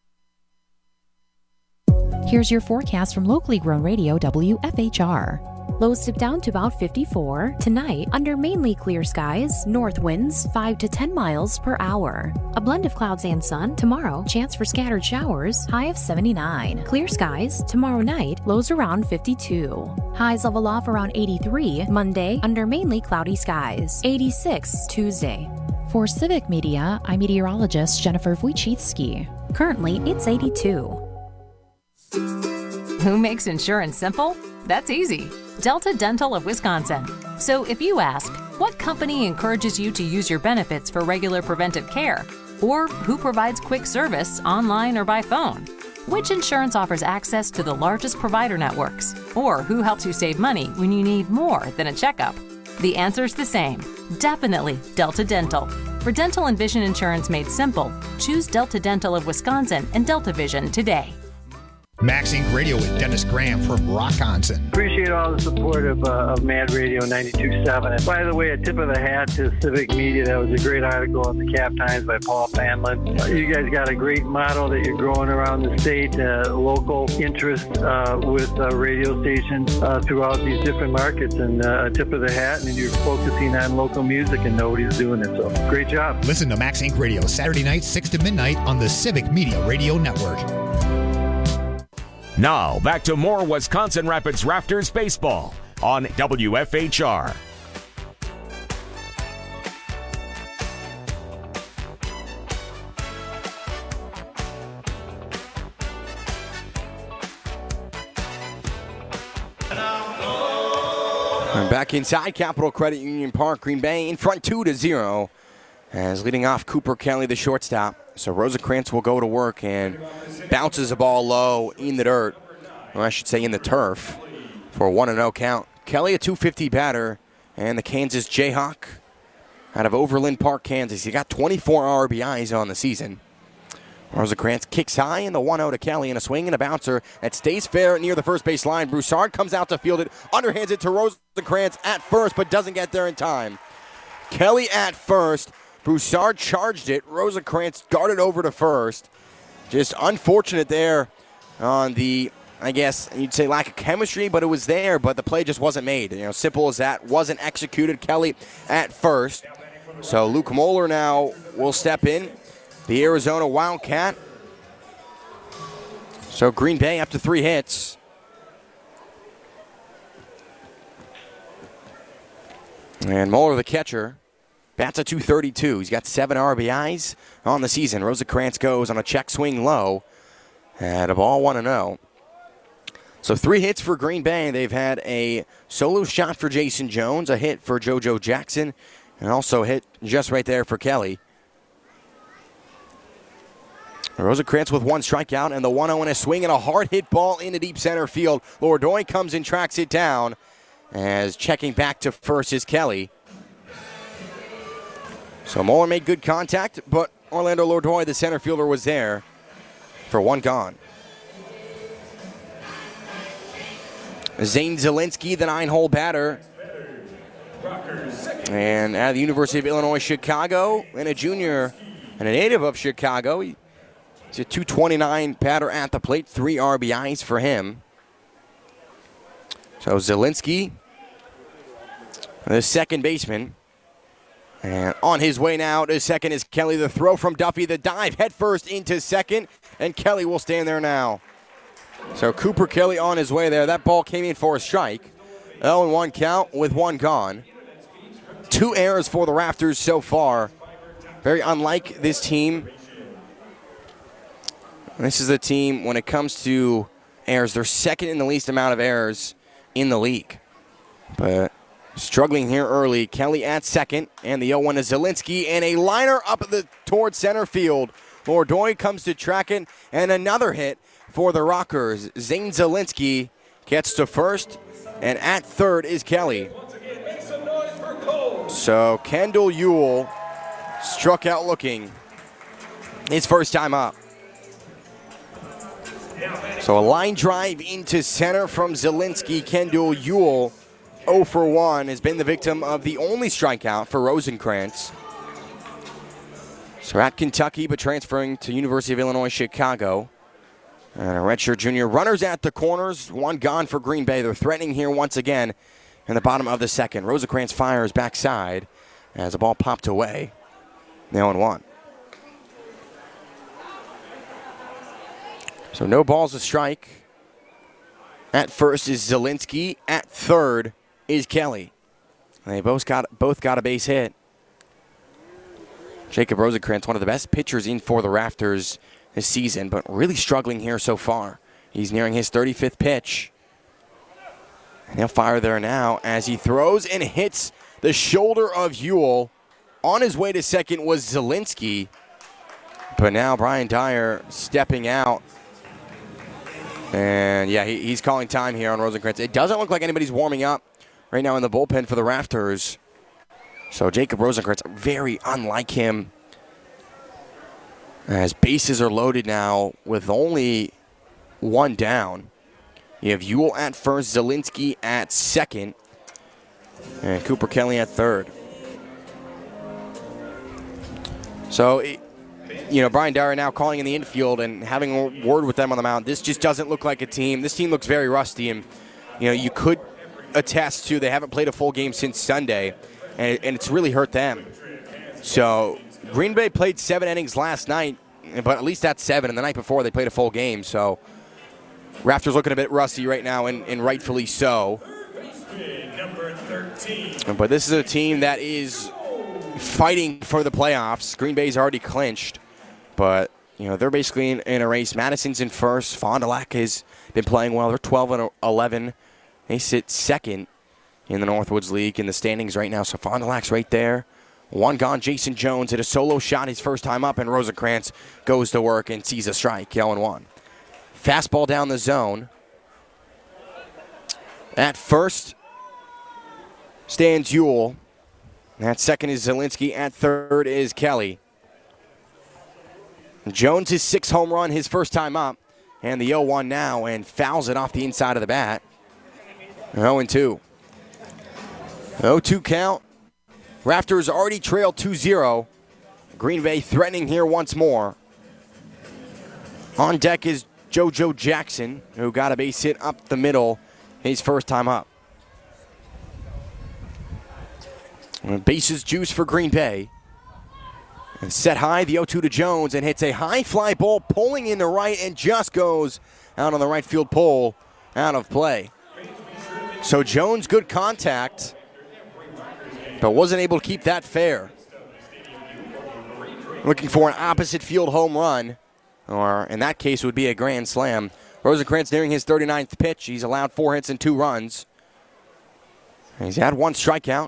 Here's your forecast from locally grown radio WFHR. Lows dip down to about 54. Tonight, under mainly clear skies, north winds 5 to 10 miles per hour. A blend of clouds and sun. Tomorrow, chance for scattered showers, high of 79. Clear skies. Tomorrow night, lows around 52. Highs level off around 83. Monday, under mainly cloudy skies, 86 Tuesday. For Civic Media, I'm meteorologist Jennifer Wojcicki. Currently, it's 82. Who makes insurance simple? That's easy. Delta Dental of Wisconsin. So if you ask, what company encourages you to use your benefits for regular preventive care? Or who provides quick service online or by phone? Which insurance offers access to the largest provider networks? Or who helps you save money when you need more than a checkup? The answer's the same. Definitely Delta Dental. For dental and vision insurance made simple, choose Delta Dental of Wisconsin and Delta Vision today. Max Inc. Radio with Dennis Graham from Rockonson. Appreciate all the support of Mad Radio 92.7. And by the way, a tip of the hat to Civic Media. That was a great article in the Cap Times by Paul Fanlin. You guys got a great model that you're growing around the state, local interest with radio stations throughout these different markets. And a tip of the hat, and you're focusing on local music, and nobody's doing it. So great job. Listen to Max Inc. Radio Saturday night, 6 to midnight on the Civic Media Radio Network. Now, back to more Wisconsin Rapids Raptors baseball on WFHR. And back inside Capital Credit Union Park, Green Bay in front 2-0. As leading off Cooper Kelly, the shortstop. So Rosenkrantz will go to work and bounces the ball low in the dirt. Or I should say in the turf for a 1-0 count. Kelly, a .250 batter, and the Kansas Jayhawk out of Overland Park, Kansas. He got 24 RBIs on the season. Rosenkrantz kicks high in the 1-0 to Kelly, and a swing and a bouncer that stays fair near the first base line. Broussard comes out to field it, underhands it to Rosenkrantz at first, but doesn't get there in time. Kelly at first. Broussard charged it. Rosenkrantz guarded over to first. Just unfortunate there on the, I guess you'd say, lack of chemistry, but it was there, but the play just wasn't made. Simple as that. Wasn't executed. Kelly at first. So Luke Moeller now will step in, the Arizona Wildcat. So Green Bay up to 3 hits. And Moeller, the catcher, bats a .232. He's got 7 RBIs on the season. Rosenkrantz goes on a check swing low at a ball 1-0. So 3 hits for Green Bay. They've had a solo shot for Jason Jones, a hit for JoJo Jackson, and also a hit just right there for Kelly. Rosenkrantz with 1 strikeout and the 1-0 and a swing and a hard hit ball into deep center field. Lourdoy comes and tracks it down as checking back to first is Kelly. So Moeller made good contact, but Orlando Lourdoy, the center fielder, was there for 1 gone. Zane Zielinski, the 9-hole batter. And out of the University of Illinois, Chicago, and a junior and a native of Chicago. He's a .229 batter at the plate, 3 RBIs for him. So Zielinski, the second baseman. And on his way now to second is Kelly. The throw from Duffy, the dive headfirst into second, and Kelly will stand there now. So Cooper Kelly on his way there. That ball came in for a strike. 0-1 count with 1 gone. 2 errors for the Rafters so far. Very unlike this team. This is a team, when it comes to errors, they're second in the least amount of errors in the league. But struggling here early. Kelly at second, and the 0-1 is Zielinski, and a liner up towards center field. Lourdoy comes to track it, and another hit for the Rockers. Zane Zielinski gets to first, and at third is Kelly. So Kendall Ewell struck out looking his first time up. So a line drive into center from Zielinski. Kendall Ewell, 0 for 1, has been the victim of the only strikeout for Rosenkrantz. So at Kentucky, but transferring to University of Illinois, Chicago. And a redshirt junior. Runners at the corners. 1 gone for Green Bay. They're threatening here once again in the bottom of the second. Rosenkrantz fires backside as the ball popped away. 0-1. So no balls a strike. At first is Zielinski. At third is Kelly. And they both got a base hit. Jacob Rosenkrantz, one of the best pitchers in for the Rafters this season, but really struggling here so far. He's nearing his 35th pitch. And he'll fire there now as he throws and hits the shoulder of Ewell. On his way to second was Zielinski. But now Brian Dyer stepping out. And yeah, he's calling time here on Rosenkrantz. It doesn't look like anybody's warming up right now in the bullpen for the Rafters. So Jacob Rosenkrantz, very unlike him. As bases are loaded now with only 1 down. You have Ewell at first, Zielinski at second, and Cooper Kelly at third. So, Brian Dyer now calling in the infield and having a word with them on the mound. This just doesn't look like a team. This team looks very rusty, and you could attest to they haven't played a full game since Sunday, and it's really hurt them. So Green Bay played 7 innings last night, but at least that's 7, and the night before they played a full game. So Rafters looking a bit rusty right now, and rightfully so. But this is a team that is fighting for the playoffs. Green Bay's already clinched, but they're basically in a race. Madison's in first. Fond du Lac has been playing well. They're 12-11. They sit second. in the Northwoods League in the standings right now. So Fond du Lac's right there. One gone. Jason Jones hit a solo shot his first time up, and Rosenkrantz goes to work and sees a strike. 0-1. Fastball down the zone. At first stands Ewell. At second is Zielinski. At third is Kelly. Jones, his 6th home run, his first time up. And the 0-1 now, and fouls it off the inside of the bat. 0-2. 0-2 count. Raptors already trail 2-0. Green Bay threatening here once more. On deck is JoJo Jackson, who got a base hit up the middle his first time up. Bases juice for Green Bay. And set high, the 0-2 to Jones, and hits a high fly ball pulling in the right and just goes out on the right field pole, out of play. So Jones, good contact, but wasn't able to keep that fair. Looking for an opposite field home run, or in that case would be a grand slam. Rosenkrantz nearing his 39th pitch. He's allowed 4 hits and 2 runs. He's had 1 strikeout.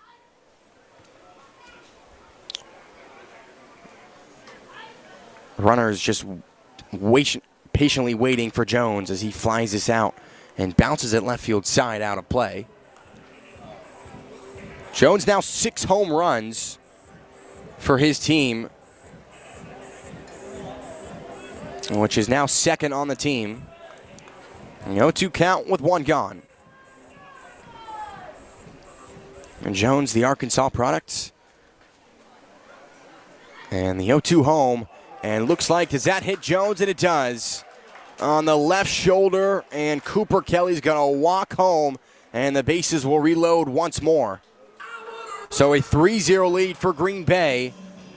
Runners just patiently waiting for Jones as he flies this out and bounces it left field side out of play. Jones now 6 home runs for his team, which is now second on the team. 0-2 count with 1 gone. And Jones, the Arkansas product. And the 0-2 home. And looks like, does that hit Jones? And it does. On the left shoulder, and Cooper Kelly's going to walk home, and the bases will reload once more. So a 3-0 lead for Green Bay.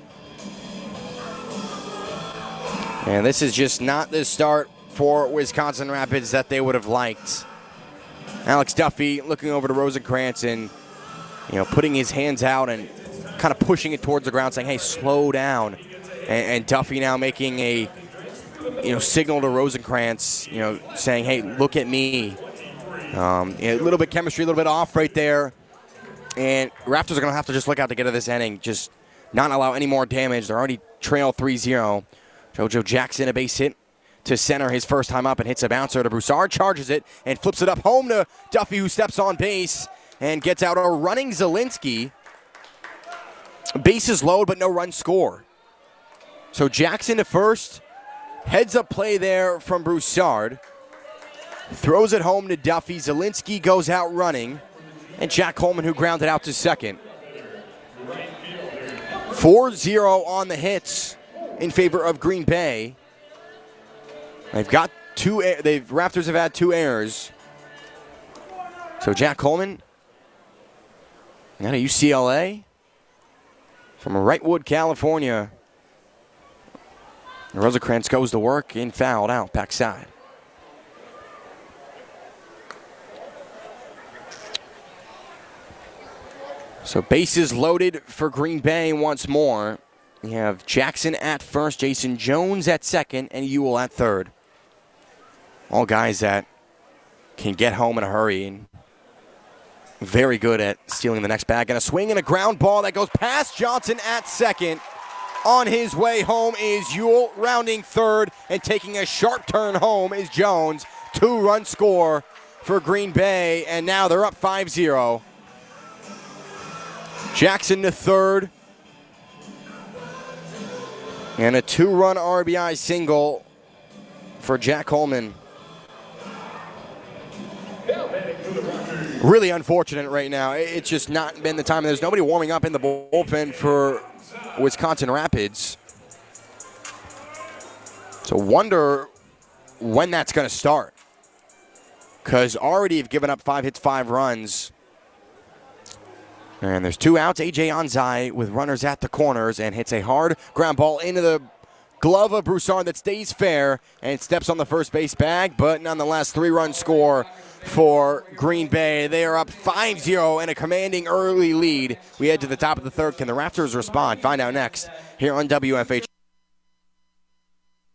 And this is just not the start for Wisconsin Rapids that they would have liked. Alex Duffy looking over to Rosenkrantz and, putting his hands out and kind of pushing it towards the ground, saying, hey, slow down. And Duffy now making a, signal to Rosenkrantz, saying, hey, look at me. A little bit chemistry, a little bit off right there. And Raptors are going to have to just look out to get to this inning, just not allow any more damage. They're already trail 3-0. JoJo Jackson, a base hit to center his first time up and hits a bouncer to Broussard, charges it and flips it up home to Duffy, who steps on base and gets out a running Zielinski. Bases loaded, but no run score. So Jackson to first, heads up play there from Broussard, throws it home to Duffy. Zielinski goes out running, and Jack Coleman, who grounded out to second. 4-0 on the hits in favor of Green Bay. Raptors have had 2 errors. So Jack Coleman, out of UCLA, from Wrightwood, California. Rosenkrantz goes to work and fouled out backside. So bases loaded for Green Bay once more. You have Jackson at first, Jason Jones at second, and Ewell at third. All guys that can get home in a hurry and very good at stealing the next bag. And a swing and a ground ball that goes past Johnson at second. On his way home is Ewell, rounding third, and taking a sharp turn home is Jones. 2-run score for Green Bay, and now they're up 5-0. Jackson to third. And a 2-run RBI single for Jack Coleman. Really unfortunate right now. It's just not been the time. There's nobody warming up in the bullpen for Wisconsin Rapids. So wonder when that's going to start. Because already have given up 5 hits, 5 runs. And there's 2 outs. A.J. Anzai with runners at the corners and hits a hard ground ball into the glove of Broussard that stays fair and steps on the first base bag. But nonetheless, 3-run score for Green Bay. They are up 5-0 and a commanding early lead. We head to the top of the third. Can the Raptors respond? Find out next here on WFH.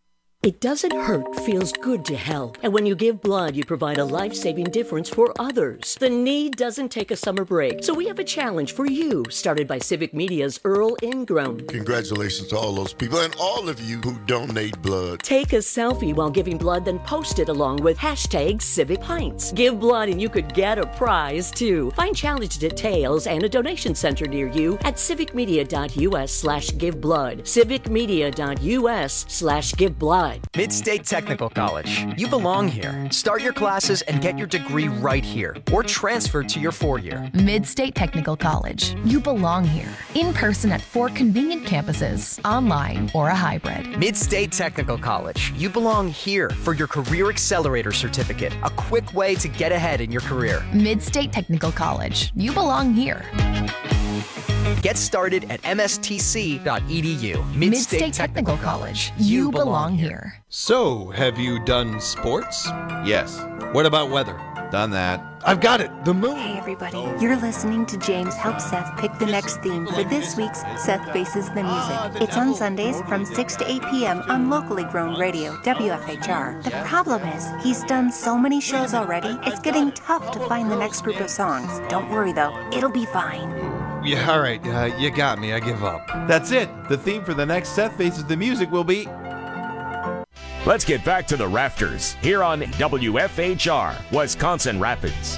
It doesn't hurt, feels good to help. And when you give blood, you provide a life-saving difference for others. The need doesn't take a summer break. So we have a challenge for you, started by Civic Media's Earl Ingram. Congratulations to all those people and all of you who donate blood. Take a selfie while giving blood, then post it along with #CivicPints. Give blood and you could get a prize, too. Find challenge details and a donation center near you at civicmedia.us/giveblood. civicmedia.us/giveblood. Mid-State Technical College. You belong here. Start your classes and get your degree right here, or transfer to your 4-year. Mid-State Technical College. You belong here. In person at 4 convenient campuses, online or a hybrid. Mid-State Technical College. You belong here for your Career Accelerator Certificate, a quick way to get ahead in your career. Mid-State Technical College. You belong here. Get started at mstc.edu. Mid-State Technical College. You belong here. So, have you done sports? Yes. What about weather? Done that. I've got it. The moon. Hey, everybody. You're listening to James help Seth pick the next theme for this week's Seth Faces the Music. It's on Sundays from 6 to 8 p.m. on locally grown radio, WFHR. The problem is, he's done so many shows already, it's getting tough to find the next group of songs. Don't worry, though. It'll be fine. Yeah, all right. You got me. I give up. That's it. The theme for the next Seth Faces the Music will be... Let's get back to the Rafters here on WFHR, Wisconsin Rapids.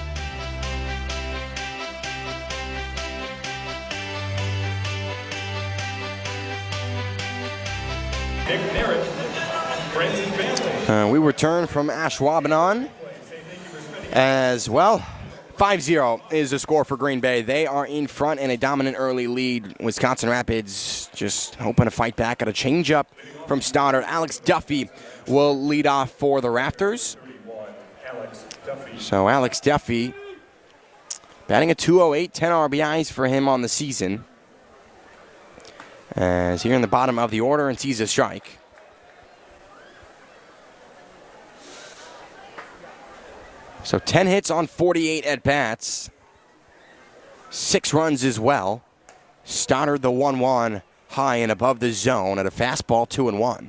Nick Merritt, friends and family. We return from Ashwaubenon as well. 5-0 is the score for Green Bay. They are in front in a dominant early lead. Wisconsin Rapids just hoping to fight back at a changeup from Stoddard. Alex Duffy will lead off for the Rafters. So Alex Duffy batting a .208, 10 RBIs for him on the season. As here in the bottom of the order and sees a strike. So 10 hits on 48 at-bats. 6 runs as well. Stoddard the 1-1 high and above the zone at a fastball 2-1.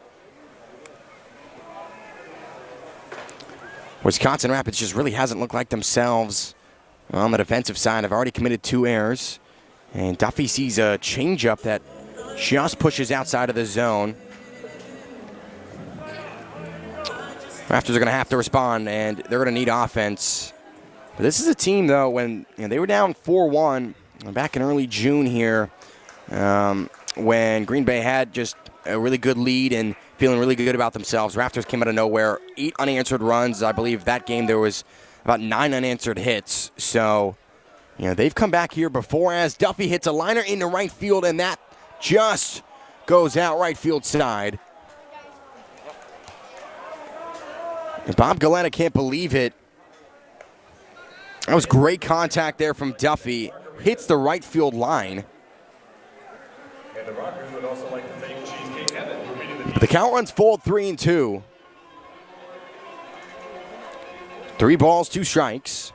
Wisconsin Rapids just really hasn't looked like themselves on the defensive side. Have already committed 2 errors. And Duffy sees a changeup that just pushes outside of the zone. Raptors are going to have to respond, and they're going to need offense. But this is a team, though, when they were down 4-1 back in early June here, when Green Bay had just a really good lead and feeling really good about themselves. Raptors came out of nowhere, 8 unanswered runs. I believe that game there was about 9 unanswered hits. So, they've come back here before as Duffy hits a liner into right field, and that just goes out right field side. And Bob Galetta can't believe it. That was great contact there from Duffy. Hits the right field line. And the Rockers would also like to thank Cheesecake Heaven for beating the... But the count runs full 3-2. 3 balls, 2 strikes.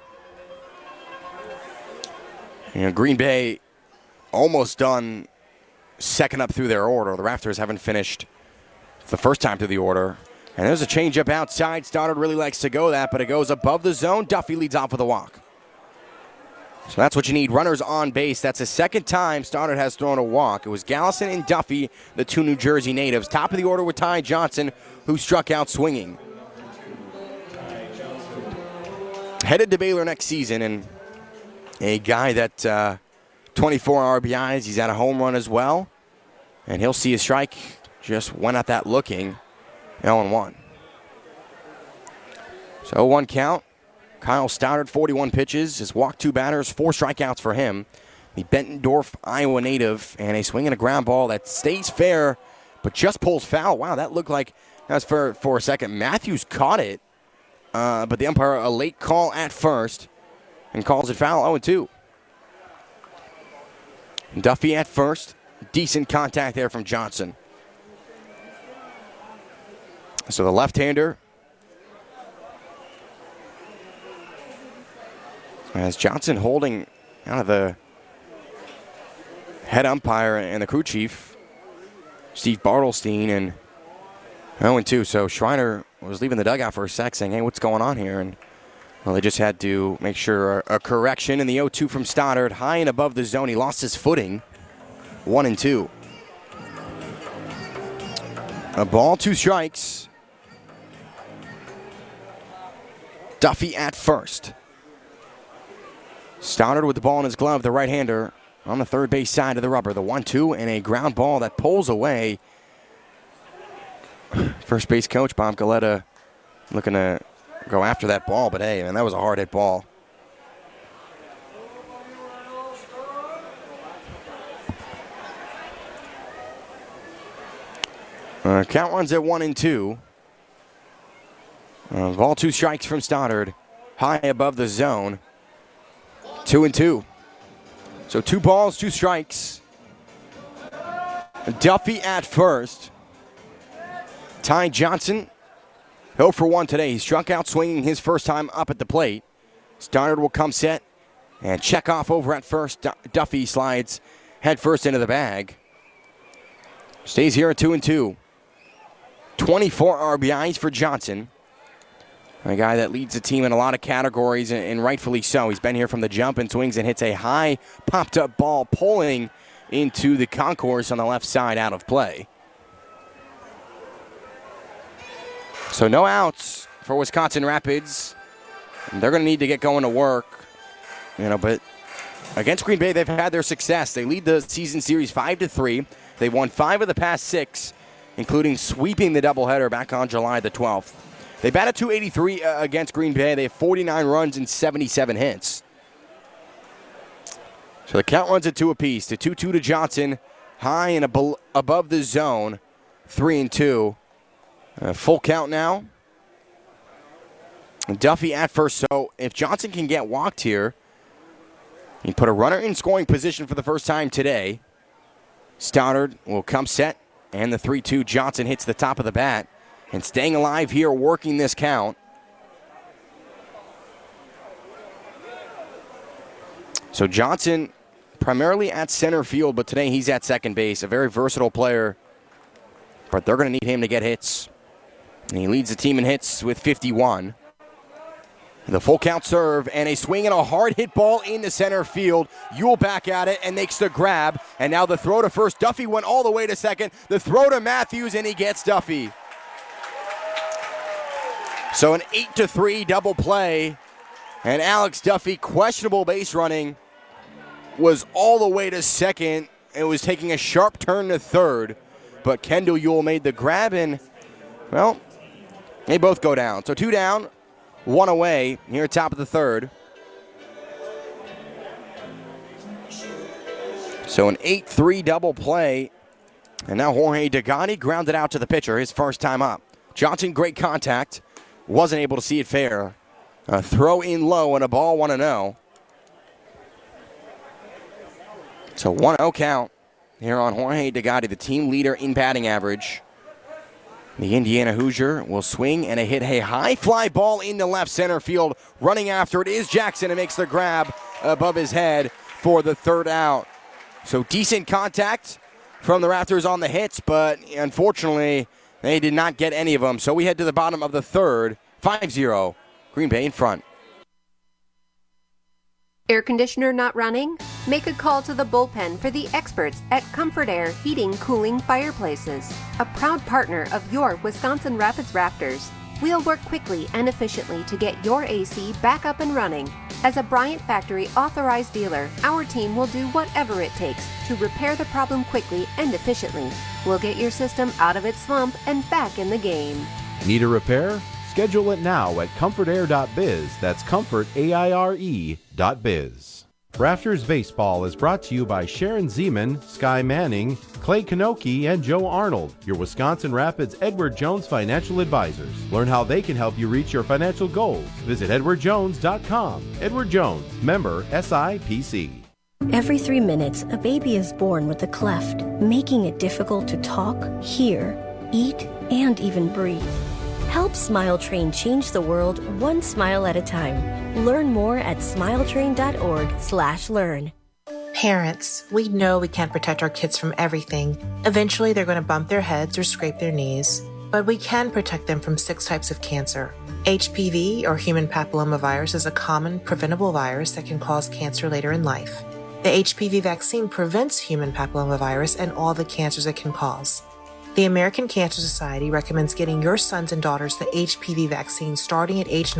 Green Bay almost done second up through their order. The Raptors haven't finished the first time through the order. And there's a changeup outside. Stoddard really likes to go that, but it goes above the zone. Duffy leads off with a walk. So that's what you need. Runners on base. That's the second time Stoddard has thrown a walk. It was Gallison and Duffy, the 2 New Jersey natives. Top of the order with Ty Johnson, who struck out swinging. Headed to Baylor next season, and a guy that 24 RBIs. He's had a home run as well. And he'll see a strike. Just went at that looking. 0-1. So 0-1 count. Kyle Stoddard, 41 pitches. Has walked 2 batters, 4 strikeouts for him. The Bettendorf, Iowa native, and a swing and a ground ball that stays fair, but just pulls foul. Wow, that looked like, that was for a second. Matthews caught it, but the umpire, a late call at first, and calls it foul, 0-2. Duffy at first. Decent contact there from Johnson. So the left-hander, as Johnson holding out of the head umpire and the crew chief, Steve Bartelstein, and 0-2, so Schreiner was leaving the dugout for a sec saying, hey, what's going on here? And well, they just had to make sure a correction. And the 0-2 from Stoddard, high and above the zone. He lost his footing. 1-2. A ball, 2 strikes. Duffy at first. Stoddard with the ball in his glove, the right-hander on the third base side of the rubber. The 1-2 and a ground ball that pulls away. First base coach Bob Galetta looking to go after that ball, but hey, man, that was a hard hit ball. Count runs at 1-2. Ball, 2 strikes from Stoddard, high above the zone. 2-2. So 2 balls, 2 strikes. Duffy at first. Ty Johnson, 0 for 1 today. He struck out swinging his first time up at the plate. Stoddard will come set and check off over at first. Duffy slides head first into the bag. Stays here at 2-2. 24 RBIs for Johnson. A guy that leads the team in a lot of categories, and rightfully so. He's been here from the jump and swings and hits a high popped-up ball pulling into the concourse on the left side out of play. So no outs for Wisconsin Rapids. And they're going to need to get going to work. But against Green Bay, they've had their success. They lead the season series 5-3. They won 5 of the past 6, including sweeping the doubleheader back on July the 12th. They batted .283 against Green Bay. They have 49 runs and 77 hits. So the count runs at 2 apiece. The 2-2 to Johnson, high and above the zone, 3-2. Full count now. Duffy at first. So if Johnson can get walked here, he put a runner in scoring position for the first time today. Stoddard will come set, and the 3-2 Johnson hits the top of the bat. And staying alive here, working this count. So Johnson primarily at center field, but today he's at second base. A very versatile player, but they're going to need him to get hits. And he leads the team in hits with 51. The full count serve and a swing and a hard hit ball into center field. Ewell back at it and makes the grab. And now the throw to first. Duffy went all the way to second. The throw to Matthews and he gets Duffy. So an 8-3 double play. And Alex Duffy, questionable base running, was all the way to second. It was taking a sharp turn to third. But Kendall Ewell made the grab and, well, they both go down. So 2 down, 1 away here at top of the third. So an 8-3 double play. And now Jorge Degani grounded out to the pitcher, his first time up. Johnson, great contact. Wasn't able to see it fair. A throw in low and a ball 1-0. So 1-0 count here on Jorge Degani, the team leader in batting average. The Indiana Hoosier will swing and hit a high fly ball into left center field. Running after it is Jackson and makes the grab above his head for the 3rd out. So decent contact from the Raptors on the hits, but unfortunately they did not get any of them. So we head to the bottom of the 3rd, 5-0, Green Bay in front. Air conditioner not running? Make a call to the bullpen for the experts at Comfort Air Heating, Cooling Fireplaces, a proud partner of your Wisconsin Rapids Raptors. We'll work quickly and efficiently to get your AC back up and running. As a Bryant Factory authorized dealer, our team will do whatever it takes to repair the problem quickly and efficiently. We'll get your system out of its slump and back in the game. Need a repair? Schedule it now at comfortair.biz. That's comfortaire.biz. Rafters Baseball is brought to you by Sharon Zeman, Sky Manning, Clay Kanoki, and Joe Arnold, your Wisconsin Rapids Edward Jones financial advisors. Learn how they can help you reach your financial goals. Visit edwardjones.com. Edward Jones, member SIPC. Every 3 minutes, a baby is born with a cleft, making it difficult to talk, hear, eat, and even breathe. Help Smile Train change the world one smile at a time. Learn more at smiletrain.org/learn. Parents, we know we can't protect our kids from everything. Eventually, they're going to bump their heads or scrape their knees. but we can protect them from 6 types of cancer. HPV, or human papillomavirus, is a common preventable virus that can cause cancer later in life. The HPV vaccine prevents human papillomavirus and all the cancers it can cause. The American Cancer Society recommends getting your sons and daughters the HPV vaccine starting at age